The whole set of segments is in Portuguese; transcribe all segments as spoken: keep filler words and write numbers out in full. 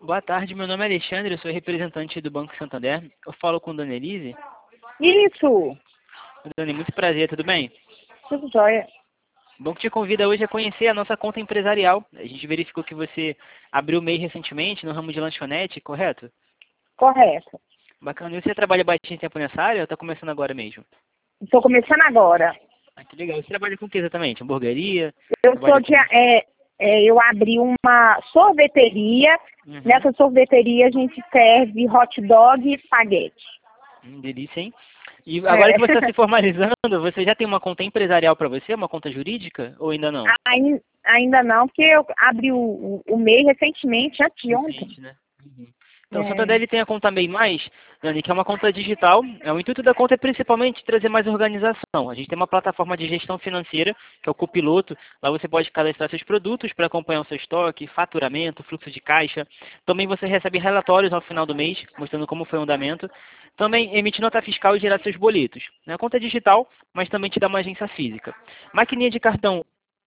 Boa tarde, meu nome é Alexandre, eu sou representante do Banco Santander. Eu falo com a Dona Elise. Isso, Dona, muito prazer, tudo bem? tudo jóia. O banco te convida hoje a conhecer a nossa conta empresarial. A gente verificou que você abriu o M E I recentemente no ramo de lanchonete, correto? Correto. Bacana. E você trabalha bastante tempo nessa área ou está começando agora mesmo? Estou começando agora. Ah, que legal. Você trabalha com o que exatamente? Hamburgueria? Eu sou Trabalha de, com... é, é, eu abri uma sorveteria. Uhum. Nessa sorveteria a gente serve hot dog e espaguete. Hum, delícia, hein? E agora É. que você está se formalizando, você já tem uma conta empresarial para você? Uma conta jurídica? Ou ainda não? Ai- Ainda não, porque eu abri o, o, o M E I recentemente, anteontem. Recente, né? Uhum. Então, o É. Santander ele tem a conta M E I Mais, Dani, que é uma conta digital. É, o intuito da conta é principalmente trazer mais organização. A gente tem uma plataforma de gestão financeira, que é o Copiloto. Lá você pode cadastrar seus produtos para acompanhar o seu estoque, faturamento, fluxo de caixa. Também você recebe relatórios ao final do mês, mostrando como foi o andamento. Também emite nota fiscal e gerar seus boletos. É a conta é digital, mas também te dá uma agência física. Maquininha de cartão.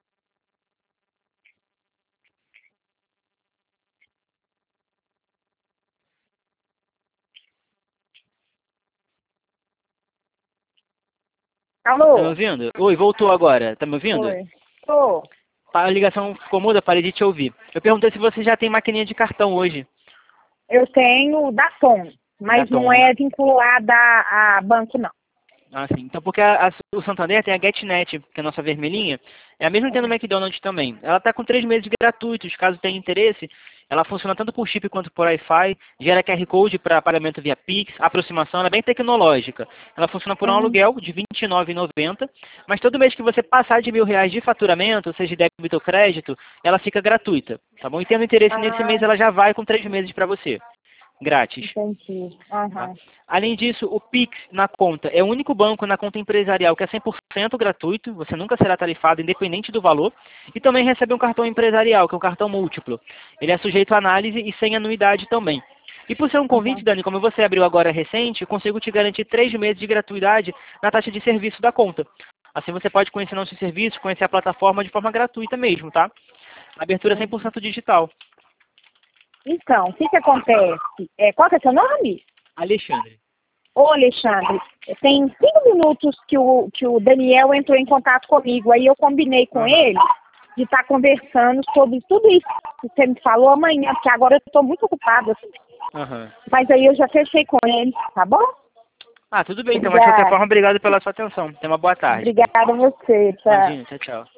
Tá me Alô? ouvindo? Oi, voltou agora. Tá me ouvindo? Oi. Tô. A ligação ficou muda, parei de te ouvir. Eu perguntei se você já tem maquininha de cartão hoje. Eu tenho da Tom, Da mas não Tom, né? é vinculada a, a banco, não. Ah, sim. Então, porque a- a- o Santander tem a GetNet, que é a nossa vermelhinha, é a mesma que tem no McDonald's também. Ela está com três meses gratuitos, caso tenha interesse. Ela funciona tanto por chip quanto por Wi-Fi, gera Q R Code para pagamento via Pix, aproximação, ela é bem tecnológica. Ela funciona por um Hum, aluguel de vinte e nove reais e noventa centavos, mas todo mês que você passar de mil reais de faturamento, seja de débito ou crédito, ela fica gratuita, tá bom? E tendo interesse nesse mês, ah, ela já vai com três meses para você, grátis. entendi. Tá? Aham. Além disso, o Pix na conta é o único banco na conta empresarial que é cem por cento gratuito, você nunca será tarifado independente do valor, e também recebe um cartão empresarial, que é um cartão múltiplo. Ele é sujeito à análise e sem anuidade também. E por ser um convite, Aham. Dani, como você abriu agora recente, eu consigo te garantir três meses de gratuidade na taxa de serviço da conta. Assim você pode conhecer nossos serviços, conhecer a plataforma de forma gratuita mesmo, tá? Abertura cem por cento digital. Então, o que que acontece? É, qual que é seu nome? Alexandre. Ô, Alexandre, tem cinco minutos que o, que o Daniel entrou em contato comigo. Aí eu combinei com Aham. ele de estar conversando sobre tudo isso que você me falou amanhã, porque agora eu estou muito ocupada. Aham. Mas aí eu já fechei com ele, tá bom? Ah, tudo bem, então. Mas de qualquer Obrigada. forma, obrigado pela sua atenção. Tenha uma boa tarde. Obrigada a você, tá? Imagina, tchau, tchau.